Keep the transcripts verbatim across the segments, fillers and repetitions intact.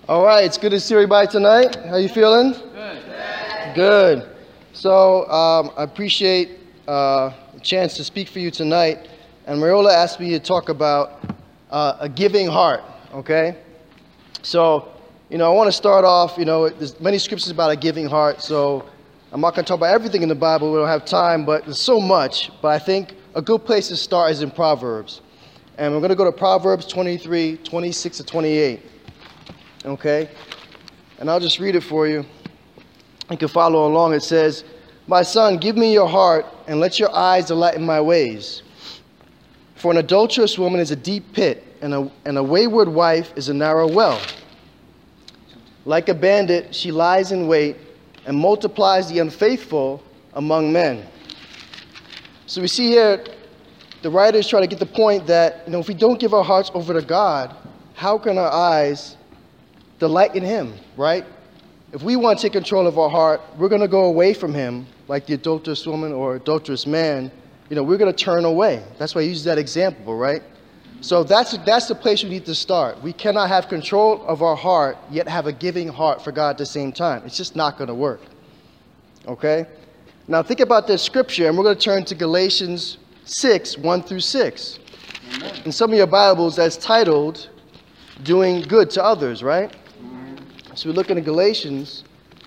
All right, it's good to see everybody tonight. How you feeling? Good. Good. So um, I appreciate uh, the chance to speak for you tonight. And Mariola asked me to talk about uh, a giving heart, okay? So, you know, I want to start off, you know, there's many scriptures about a giving heart, so I'm not going to talk about everything in the Bible. We don't have time, but there's so much. But I think a good place to start is in Proverbs. And we're going to go to Proverbs twenty-three, twenty-six to twenty-eight. Okay? And I'll just read it for you. You can follow along. It says, "My son, give me your heart, and let your eyes delight in my ways. For an adulterous woman is a deep pit, and a, and a wayward wife is a narrow well. Like a bandit, she lies in wait and multiplies the unfaithful among men." So we see here, the writers try to get the point that, you know, if we don't give our hearts over to God, how can our eyes delight in Him, right? If we want to take control of our heart, we're going to go away from Him, like the adulterous woman or adulterous man. You know, we're going to turn away. That's why I use that example, right? So that's, that's the place we need to start. We cannot have control of our heart, yet have a giving heart for God at the same time. It's just not going to work, okay? Now think about this scripture, and we're going to turn to Galatians six, one through six. Amen. In some of your Bibles, that's titled, "Doing Good to Others," right? Amen. So we're looking at Galatians.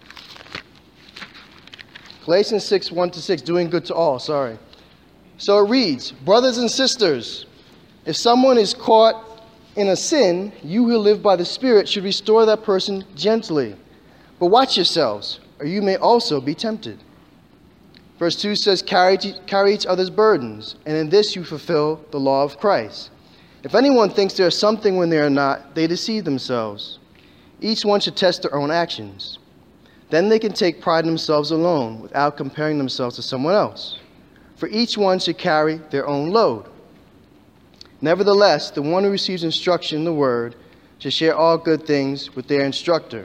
Galatians six, one to six, doing good to all, sorry. So it reads, "Brothers and sisters, if someone is caught in a sin, you who live by the Spirit should restore that person gently. But watch yourselves, or you may also be tempted." Verse two says, carry, carry each other's burdens, and in this you fulfill the law of Christ. If anyone thinks they are something when they are not, they deceive themselves. Each one should test their own actions. Then they can take pride in themselves alone, without comparing themselves to someone else. For each one should carry their own load. Nevertheless, the one who receives instruction in the word should share all good things with their instructor.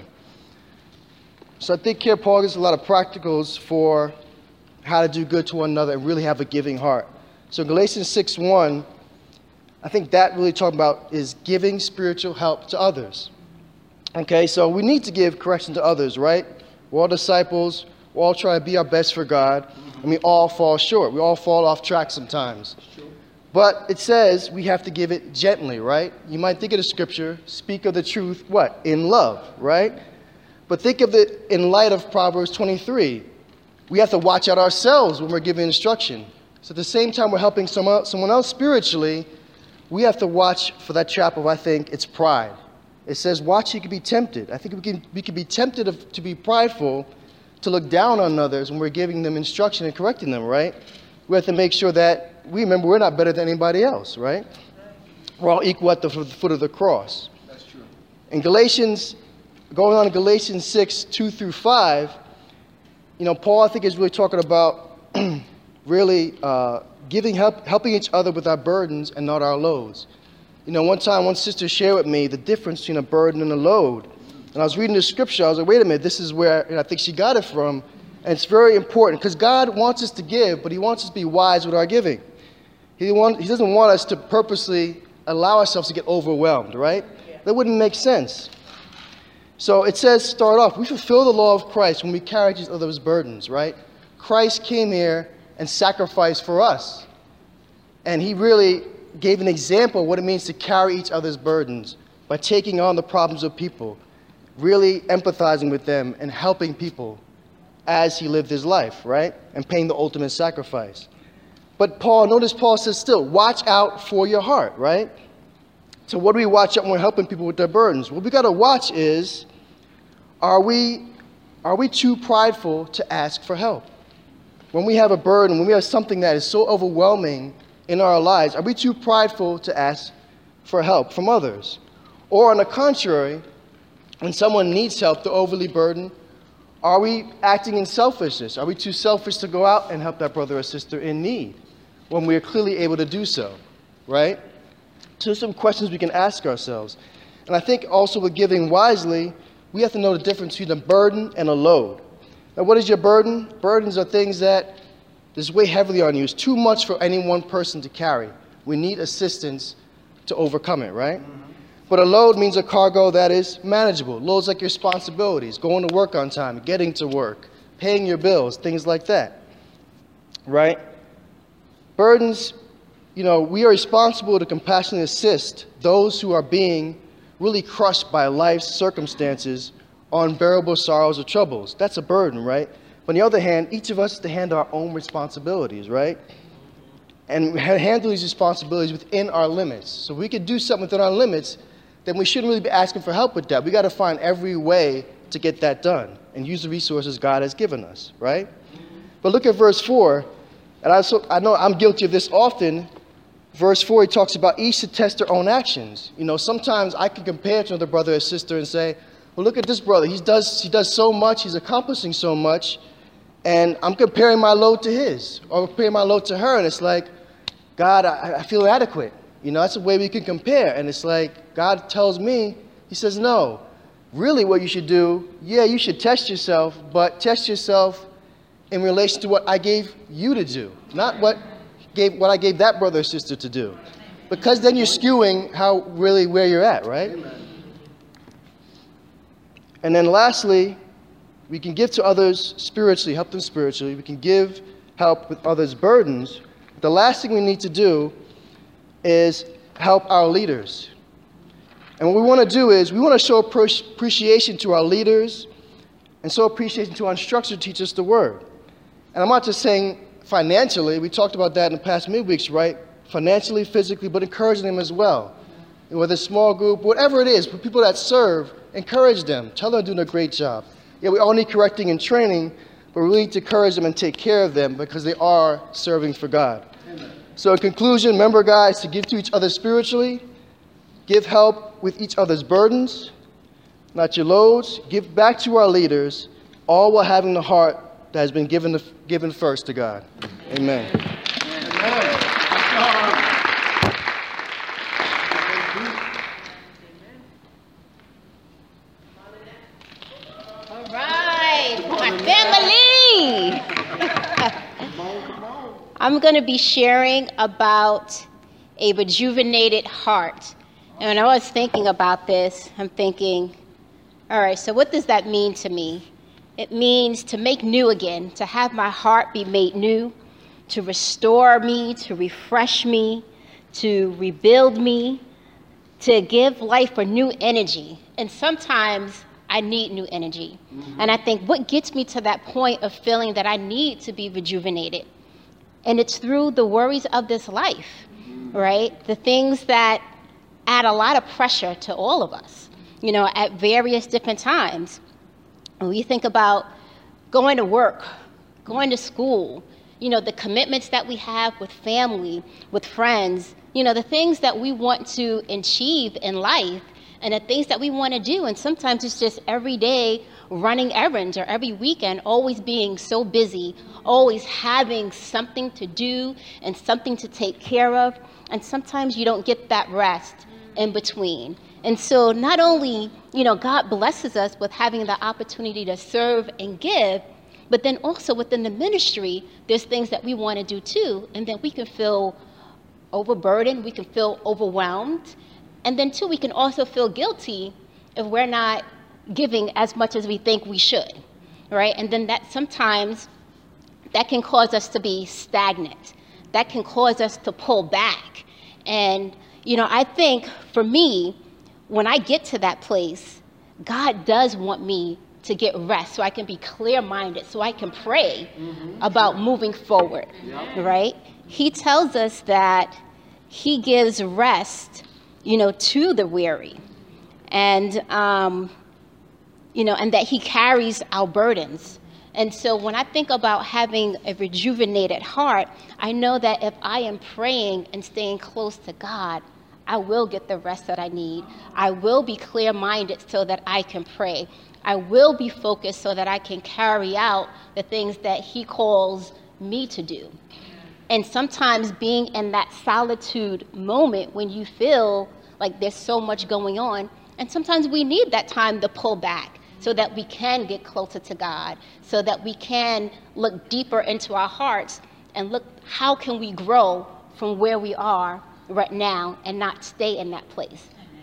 So I think here Paul gives a lot of practicals for how to do good to one another and really have a giving heart. So Galatians six, one, I think that really talking about is giving spiritual help to others. Okay, so we need to give correction to others, right? We're all disciples. We all try to be our best for God. And we all fall short. We all fall off track sometimes. But it says we have to give it gently, right? You might think of the scripture, speak of the truth, what? In love, right? But think of it in light of Proverbs twenty-three. We have to watch out ourselves when we're giving instruction. So at the same time we're helping someone, someone else spiritually, we have to watch for that trap of, I think, it's pride. It says, watch, you can be tempted. I think we can, we can be tempted of, to be prideful, to look down on others when we're giving them instruction and correcting them, right? We have to make sure that we remember we're not better than anybody else, right? We're all equal at the foot of the cross. That's true. In Galatians, going on in Galatians six, two through five, you know, Paul, I think, is really talking about really uh, giving help, helping each other with our burdens and not our loads. You know, one time, one sister shared with me the difference between a burden and a load. And I was reading the scripture. I was like, wait a minute, this is where, and I think she got it from. And it's very important because God wants us to give, but He wants us to be wise with our giving. He, want, he doesn't want us to purposely allow ourselves to get overwhelmed, right? Yeah. That wouldn't make sense. So it says, start off, we fulfill the law of Christ when we carry each other's burdens, right? Christ came here and sacrificed for us. And He really gave an example of what it means to carry each other's burdens by taking on the problems of people, really empathizing with them and helping people as He lived His life, right? And paying the ultimate sacrifice. But Paul, notice Paul says still, watch out for your heart, right? So what do we watch out when we're helping people with their burdens? What we got to watch is, are we, are we too prideful to ask for help? When we have a burden, when we have something that is so overwhelming in our lives, are we too prideful to ask for help from others? Or on the contrary, when someone needs help, they're overly burdened, are we acting in selfishness? Are we too selfish to go out and help that brother or sister in need when we are clearly able to do so, right? So there's some questions we can ask ourselves. And I think also with giving wisely, we have to know the difference between a burden and a load. Now, what is your burden? Burdens are things that just weigh heavily on you. It's too much for any one person to carry. We need assistance to overcome it, right? Mm-hmm. But a load means a cargo that is manageable. Loads like your responsibilities, going to work on time, getting to work, paying your bills, things like that, right? Burdens, you know, we are responsible to compassionately assist those who are being really crushed by life's circumstances, unbearable sorrows or troubles. That's a burden, right? But on the other hand, each of us is to handle our own responsibilities, right? And handle these responsibilities within our limits. So if we could do something within our limits, then we shouldn't really be asking for help with that. We got to find every way to get that done and use the resources God has given us, right? But look at verse four. And I, so, I know I'm guilty of this often. Verse four, he talks about each to test their own actions. You know, sometimes I can compare to another brother or sister and say, well, look at this brother. He does, he does so much. He's accomplishing so much. And I'm comparing my load to his, or comparing my load to her. And it's like, God, I, I feel inadequate. You know, that's a way we can compare. And it's like, God tells me, he says, no. Really what you should do, yeah, you should test yourself, but test yourself in relation to what I gave you to do, not what gave what I gave that brother or sister to do. Because then you're skewing how really where you're at, right? Amen. And then lastly, we can give to others spiritually, help them spiritually. We can give help with others' burdens. The last thing we need to do is help our leaders. And what we want to do is we want to show appreciation to our leaders and show appreciation to our instructors to teach us the word. And I'm not just saying financially. We talked about that in the past midweeks, right? Financially, physically, but encouraging them as well. And whether it's a small group, whatever it is, for people that serve, encourage them. Tell them they're doing a great job. Yeah, we all need correcting and training, but we need to encourage them and take care of them because they are serving for God. Amen. So in conclusion, remember, guys, to give to each other spiritually, give help with each other's burdens, not your loads, give back to our leaders, all while having the heart that has been given, the, given first to God. Amen. Amen. All right, my family. I'm going to be sharing about a rejuvenated heart. And when I was thinking about this, I'm thinking, all right, so what does that mean to me? It means to make new again, to have my heart be made new, to restore me, to refresh me, to rebuild me, to give life a new energy. And sometimes I need new energy. Mm-hmm. And I think what gets me to that point of feeling that I need to be rejuvenated, and it's through the worries of this life, mm-hmm. right? The things that add a lot of pressure to all of us, you know, at various different times. When we think about going to work, going to school, you know, the commitments that we have with family, with friends, you know, the things that we want to achieve in life and the things that we want to do. And sometimes it's just every day running errands, or every weekend always being so busy, always having something to do and something to take care of. And sometimes you don't get that rest in between. And so not only, you know, God blesses us with having the opportunity to serve and give, but then also within the ministry, there's things that we want to do too. And then we can feel overburdened, we can feel overwhelmed. And then too, we can also feel guilty if we're not giving as much as we think we should, right? And then that sometimes that can cause us to be stagnant. That can cause us to pull back. And, you know, I think for me, when I get to that place, God does want me to get rest so I can be clear-minded, so I can pray mm-hmm. about moving forward, yeah. right? He tells us that he gives rest, you know, to the weary, and, um, you know, and that he carries our burdens. And so when I think about having a rejuvenated heart, I know that if I am praying and staying close to God, I will get the rest that I need. I will be clear-minded so that I can pray. I will be focused so that I can carry out the things that he calls me to do. And sometimes being in that solitude moment when you feel like there's so much going on, and sometimes we need that time to pull back so that we can get closer to God, so that we can look deeper into our hearts and look, how can we grow from where we are right now and not stay in that place.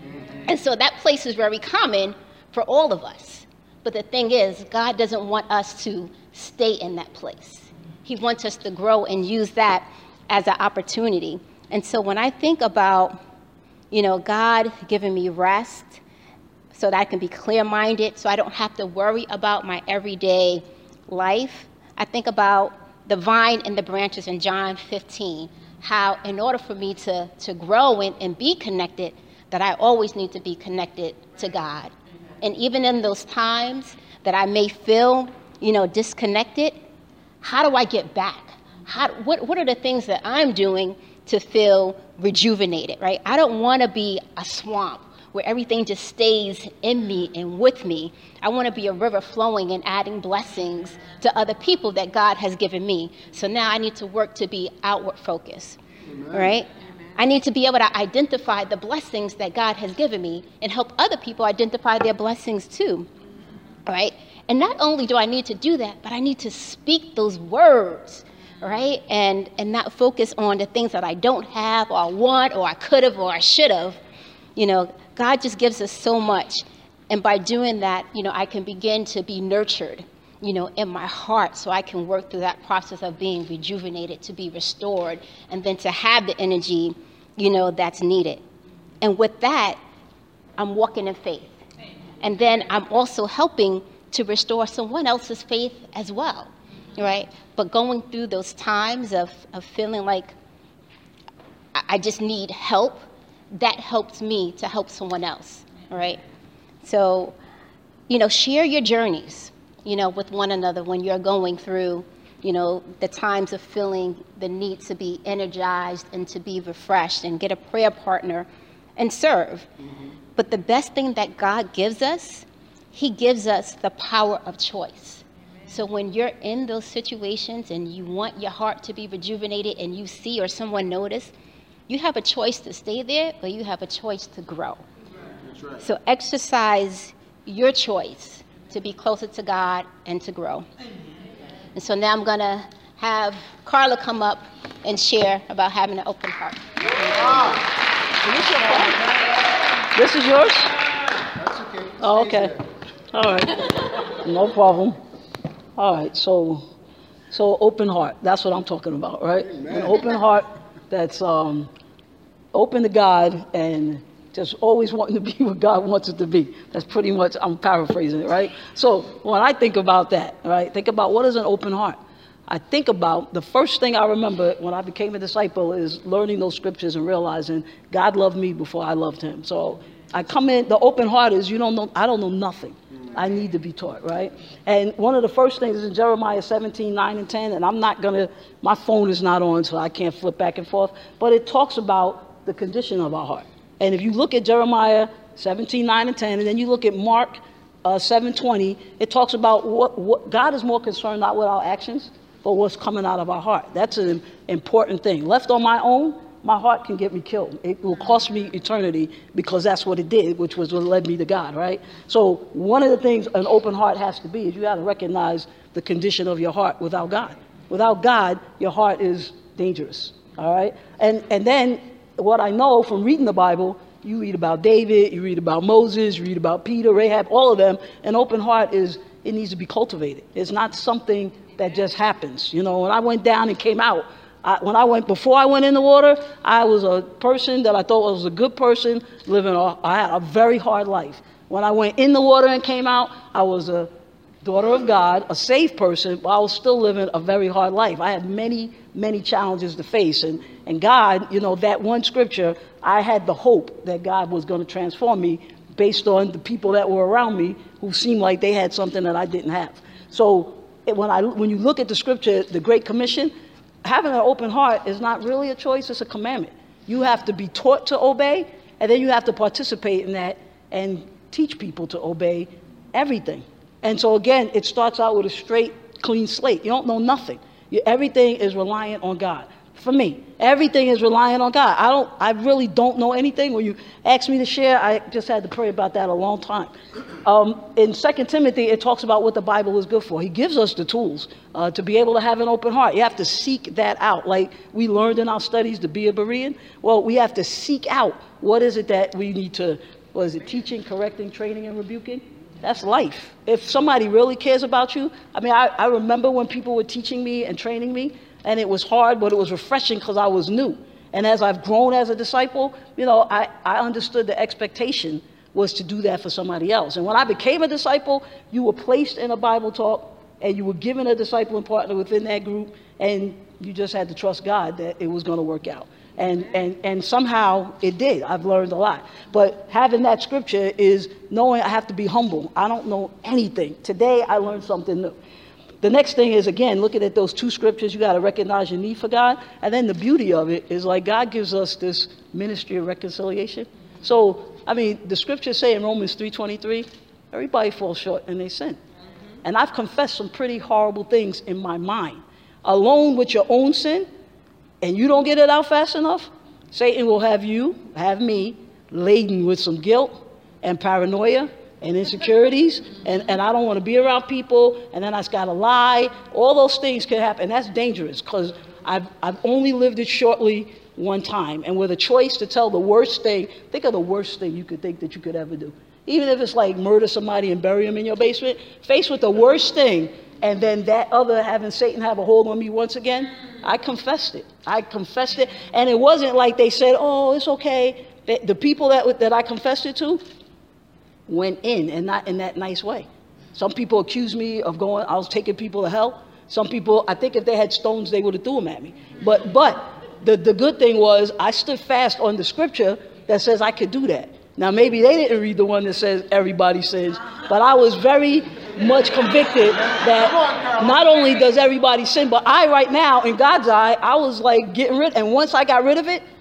And so that place is very common for all of us. But the thing is, God doesn't want us to stay in that place. He wants us to grow and use that as an opportunity. And so when I think about, you know, God giving me rest so that I can be clear-minded, so I don't have to worry about my everyday life, I think about the vine and the branches in John fifteen, how in order for me to, to grow and, and be connected, that I always need to be connected to God. And even in those times that I may feel, you know, disconnected, how do I get back? How, what, what are the things that I'm doing to feel rejuvenated, right? I don't want to be a swamp where everything just stays in me and with me. I want to be a river flowing and adding blessings to other people that God has given me. So now I need to work to be outward focused, Amen. Right? I need to be able to identify the blessings that God has given me and help other people identify their blessings too, right? And not only do I need to do that, but I need to speak those words, right? And and not focus on the things that I don't have or I want or I could have or I should have. You know, God just gives us so much. And by doing that, you know, I can begin to be nurtured, you know, in my heart, so I can work through that process of being rejuvenated, to be restored, and then to have the energy, you know, that's needed. And with that, I'm walking in faith. And then I'm also helping to restore someone else's faith as well, right? But going through those times of, of feeling like I just need help, that helps me to help someone else, right? So, you know, share your journeys, you know, with one another when you're going through, you know, the times of feeling the need to be energized and to be refreshed, and get a prayer partner and serve. Mm-hmm. But the best thing that God gives us, he gives us the power of choice. So when you're in those situations and you want your heart to be rejuvenated and you see or someone notice, you have a choice to stay there or you have a choice to grow. That's right. So exercise your choice to be closer to God and to grow. And so now I'm going to have Carla come up and share about having an open heart. Wow. This is yours? That's okay. Oh, okay. All right. No problem. All right. So, so open heart. That's what I'm talking about, right? Amen. An open heart that's um, open to God and just always wanting to be what God wants it to be. That's pretty much, I'm paraphrasing it, right? So when I think about that, right, think about what is an open heart. I think about the first thing I remember when I became a disciple is learning those scriptures and realizing God loved me before I loved him. So I come in, the open heart is, you don't know, I don't know nothing. I need to be taught, right? And one of the first things is in Jeremiah seventeen, nine and ten, and I'm not going to, my phone is not on, so I can't flip back and forth, but it talks about the condition of our heart. And if you look at Jeremiah seventeen, nine and ten, and then you look at Mark uh, seven twenty, it talks about what, what God is more concerned not with our actions, but what's coming out of our heart. That's an important thing. Left on my own, my heart can get me killed. It will cost me eternity because that's what it did, which was what led me to God, right? So one of the things an open heart has to be is you have to recognize the condition of your heart without God. Without God, your heart is dangerous, all right? And, and then what I know from reading the Bible, you read about David, you read about Moses, you read about Peter, Rahab, all of them. An open heart is, it needs to be cultivated. It's not something that just happens. You know, when I went down and came out, I, when I went, before I went in the water, I was a person that I thought was a good person, living a, I had a very hard life. When I went in the water and came out, I was a daughter of God, a safe person, but I was still living a very hard life. I had many, many challenges to face. And, and God, you know, that one scripture, I had the hope that God was going to transform me based on the people that were around me who seemed like they had something that I didn't have. So it, when, I, when you look at the scripture, the Great Commission, having an open heart is not really a choice, it's a commandment. You have to be taught to obey, and then you have to participate in that and teach people to obey everything. And so again, it starts out with a straight, clean slate. You don't know nothing. You, everything is reliant on God. for me. Everything is relying on God. I don't, I really don't know anything. When you ask me to share, I just had to pray about that a long time. Um, in Second Timothy, it talks about what the Bible is good for. He gives us the tools uh, to be able to have an open heart. You have to seek that out. Like we learned in our studies to be a Berean. Well, we have to seek out what is it that we need to, what is it, teaching, correcting, training, and rebuking? That's life. If somebody really cares about you, I mean, I, I remember when people were teaching me and training me, and it was hard, but it was refreshing because I was new. And as I've grown as a disciple, you know, I, I understood the expectation was to do that for somebody else. And when I became a disciple, you were placed in a Bible talk, and you were given a discipling partner within that group, and you just had to trust God that it was going to work out. And, and, and somehow it did. I've learned a lot. But having that scripture is knowing I have to be humble. I don't know anything. Today, I learned something new. The next thing is, again, looking at those two scriptures, you got to recognize your need for God. And then the beauty of it is like God gives us this ministry of reconciliation. So, I mean, the scriptures say in Romans three twenty-three, everybody falls short and they sin. And I've confessed some pretty horrible things in my mind. Alone with your own sin, and you don't get it out fast enough, Satan will have you, have me, laden with some guilt and paranoia and insecurities, and, and I don't want to be around people, and then I just got to lie. All those things can happen. And that's dangerous because I've, I've only lived it shortly one time. And with a choice to tell the worst thing, think of the worst thing you could think that you could ever do. Even if it's like murder somebody and bury them in your basement, faced with the worst thing, and then that other having Satan have a hold on me once again, I confessed it. I confessed it. And it wasn't like they said, oh, it's okay. The, the people that, that I confessed it to went in, and not in that nice way. Some people accused me of going, I was taking people to hell. Some people, I think if they had stones, they would have threw them at me. But, but the, the good thing was I stood fast on the scripture that says I could do that. Now, maybe they didn't read the one that says everybody sins, but I was very much convicted that not only does everybody sin, but I right now, in God's eye, I was like getting rid, and once I got rid of it,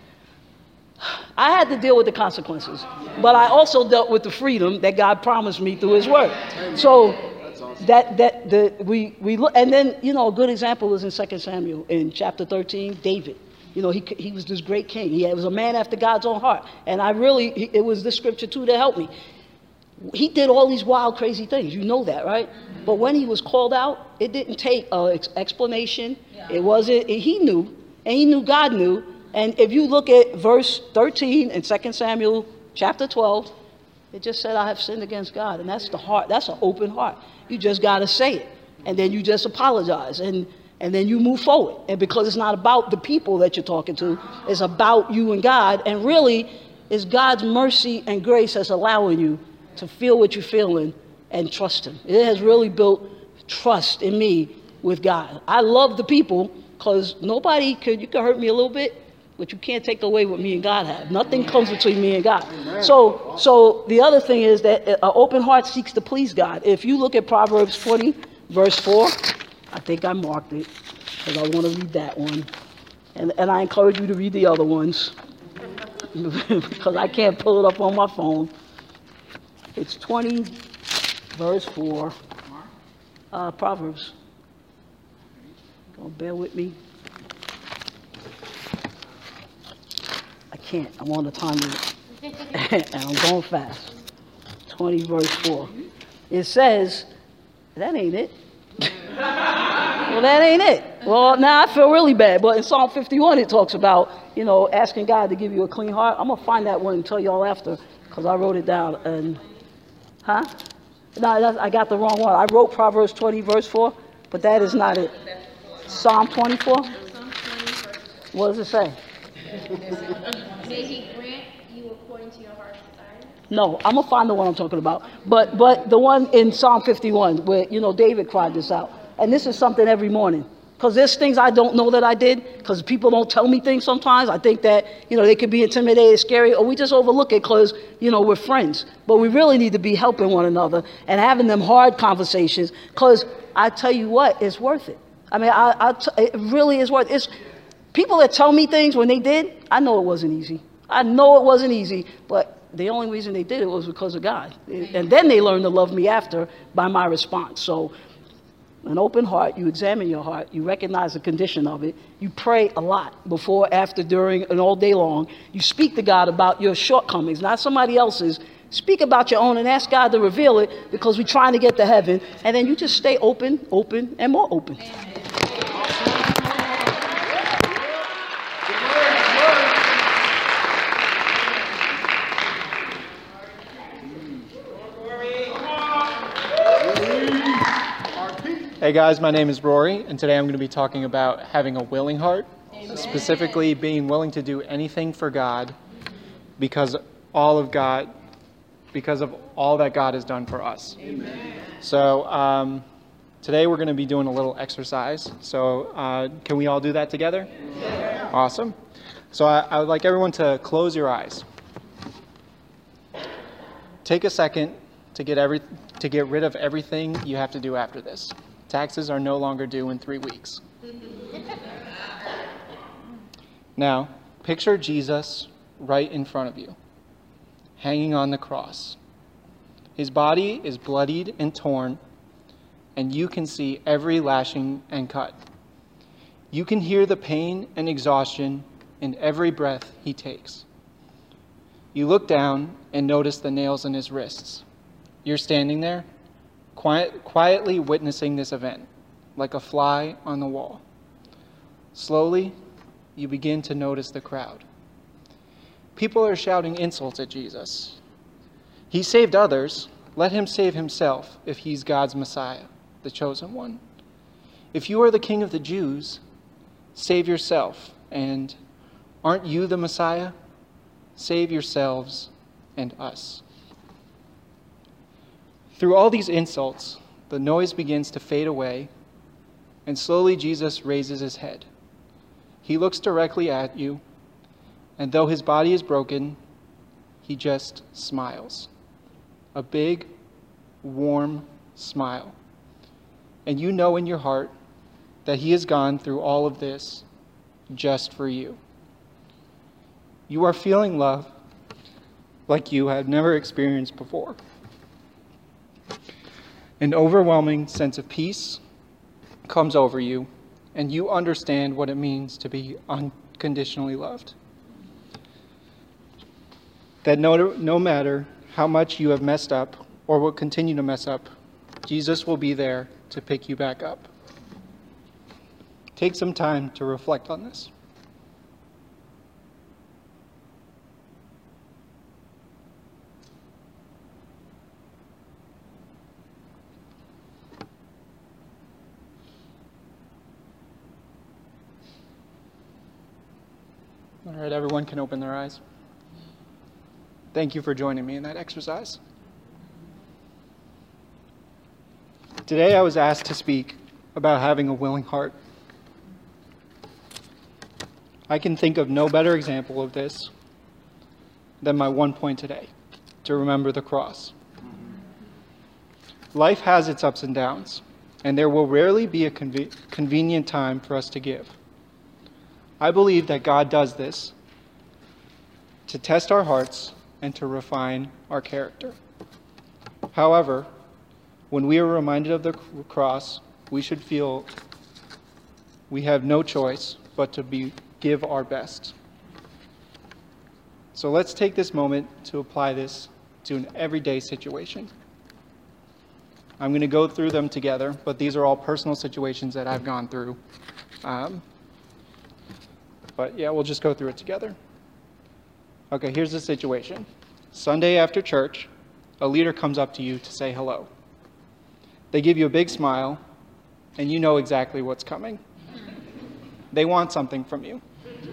I had to deal with the consequences. But I also dealt with the freedom that God promised me through his word. So that that the we we look, and then, you know, a good example is in Second Samuel in chapter thirteen, David. You know, he he was this great king. He was a man after God's own heart. And I really, it was this scripture too that helped me. He did all these wild, crazy things. You know that, right? But when he was called out, it didn't take an ex- explanation. Yeah. It wasn't, he knew, and he knew God knew. And if you look at verse thirteen in Second Samuel chapter twelve, it just said, I have sinned against God. And that's the heart. That's an open heart. You just got to say it. And then you just apologize. And And then you move forward. And because it's not about the people that you're talking to, it's about you and God. And really, it's God's mercy and grace that's allowing you to feel what you're feeling and trust him. It has really built trust in me with God. I love the people because nobody could, you can hurt me a little bit, but you can't take away what me and God have. Nothing comes between me and God. So, so the other thing is that an open heart seeks to please God. If you look at Proverbs twenty, verse four, I think I marked it because I want to read that one. And, and I encourage you to read the other ones because I can't pull it up on my phone. It's twenty, verse four, uh, Proverbs. Don't bear with me. I can't. I'm on the time limit. And I'm going fast. twenty, verse four. It says, that ain't it. Well, that ain't it. Well, now I feel really bad. But in Psalm fifty-one, it talks about, you know, asking God to give you a clean heart. I'm going to find that one and tell y'all after because I wrote it down. And, huh? No, that's, I got the wrong one. I wrote Proverbs twenty, verse four, but that is not it. Psalm twenty-four? What does it say? May he grant you according to your heart's desire? No, I'm going to find the one I'm talking about. But but the one in Psalm fifty-one where, you know, David cried this out. And this is something every morning. Because there's things I don't know that I did. Because people don't tell me things sometimes. I think that, you know, they could be intimidated, scary, or we just overlook it because, you know, we're friends. But we really need to be helping one another and having them hard conversations. Because I tell you what, it's worth it. I mean, I, I t- it really is worth it. It's, people that tell me things when they did, I know it wasn't easy. I know it wasn't easy. But the only reason they did it was because of God. And then they learned to love me after by my response. So An open heart, you examine your heart, you recognize the condition of it, you pray a lot before, after, during, and all day long. You speak to God about your shortcomings, not somebody else's. Speak about your own and ask God to reveal it, because we're trying to get to heaven. And then you just stay open, open, and more open. Hey guys, my name is Rory, and today I'm going to be talking about having a willing heart, Amen. Specifically being willing to do anything for God because all of God, because of all that God has done for us. Amen. So um, today we're going to be doing a little exercise. So uh, can we all do that together? Yeah. Awesome. So I, I would like everyone to close your eyes. Take a second to get every to get rid of everything you have to do after this. Taxes are no longer due in three weeks. Now, picture Jesus right in front of you, hanging on the cross. His body is bloodied and torn, and you can see every lashing and cut. You can hear the pain and exhaustion in every breath he takes. You look down and notice the nails in his wrists. You're standing there, Quiet, quietly witnessing this event, like a fly on the wall. Slowly, you begin to notice the crowd. People are shouting insults at Jesus. He saved others. Let him save himself if he's God's Messiah, the chosen one. If you are the King of the Jews, save yourself. And aren't you the Messiah? Save yourselves and us. Through all these insults, the noise begins to fade away, and slowly Jesus raises his head. He looks directly at you, and though his body is broken, he just smiles. A big, warm smile. And you know in your heart that he has gone through all of this just for you. You are feeling love like you have never experienced before. An overwhelming sense of peace comes over you, and you understand what it means to be unconditionally loved. That no, no matter how much you have messed up or will continue to mess up, Jesus will be there to pick you back up. Take some time to reflect on this. All right, everyone can open their eyes. Thank you for joining me in that exercise. Today I was asked to speak about having a willing heart. I can think of no better example of this than my one point today, to remember the cross. Life has its ups and downs, and there will rarely be a conve- convenient time for us to give. I believe that God does this to test our hearts and to refine our character. However, when we are reminded of the cross, we should feel we have no choice but to be, give our best. So let's take this moment to apply this to an everyday situation. I'm going to go through them together, but these are all personal situations that I've gone through. Um, But yeah, we'll just go through it together. Okay, here's the situation. Sunday after church, a leader comes up to you to say hello. They give you a big smile, and you know exactly what's coming. They want something from you.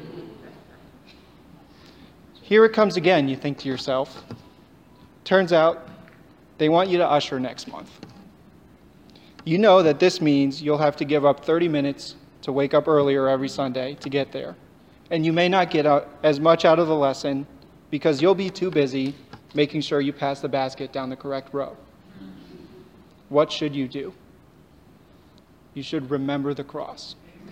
Here it comes again, you think to yourself. Turns out, they want you to usher next month. You know that this means you'll have to give up thirty minutes to wake up earlier every Sunday to get there. And you may not get out as much out of the lesson because you'll be too busy making sure you pass the basket down the correct row. What should you do? You should remember the cross.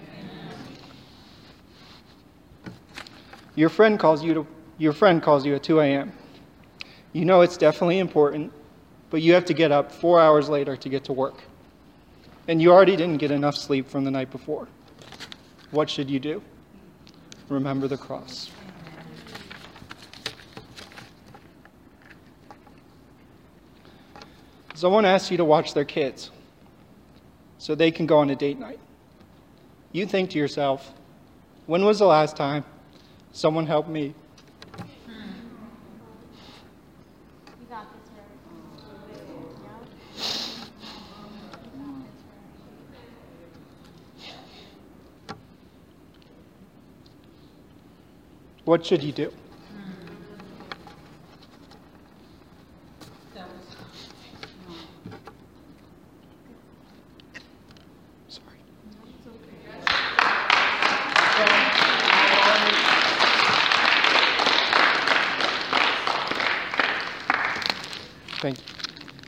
Your friend calls you to, your friend calls you at two a.m. You know it's definitely important, but you have to get up four hours later to get to work. and you already didn't get enough sleep from the night before. What should you do? Remember the cross. Someone asks you to watch their kids so they can go on a date night. You think to yourself, when was the last time someone helped me? What should you do? Sorry. Thank you.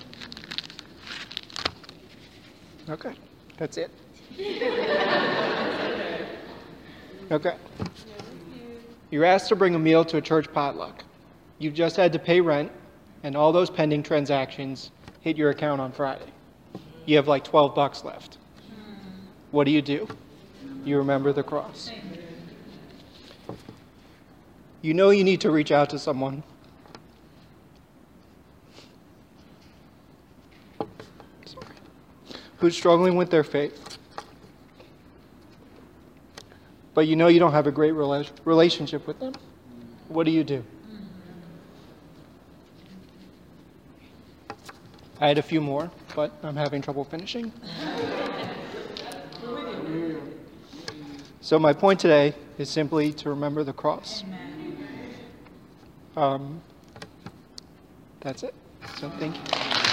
Okay, that's it. Okay. You're asked to bring a meal to a church potluck. You've just had to pay rent, and all those pending transactions hit your account on Friday. You have like twelve bucks left. What do you do? You remember the cross. You know you need to reach out to someone. Sorry. Who's struggling with their faith. But you know you don't have a great rela- relationship with them. What do you do? I had a few more, but I'm having trouble finishing. So my point today is simply to remember the cross. Um, that's it. So thank you.